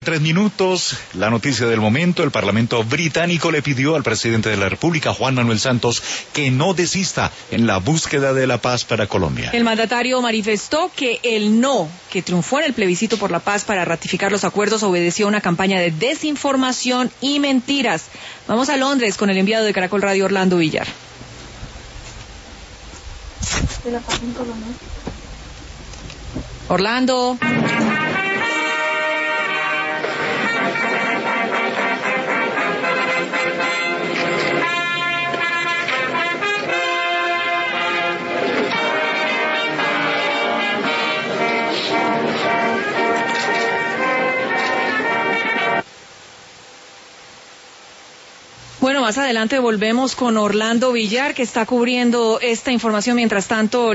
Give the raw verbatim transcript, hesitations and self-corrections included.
Tres minutos, la noticia del momento. El Parlamento británico le pidió al presidente de la República, Juan Manuel Santos, que no desista en la búsqueda de la paz para Colombia. El mandatario manifestó que el no, que triunfó en el plebiscito por la paz para ratificar los acuerdos, obedeció a una campaña de desinformación y mentiras. Vamos a Londres con el enviado de Caracol Radio, Orlando Villar. Orlando. Bueno, más adelante volvemos con Orlando Villar, que está cubriendo esta información. Mientras tanto,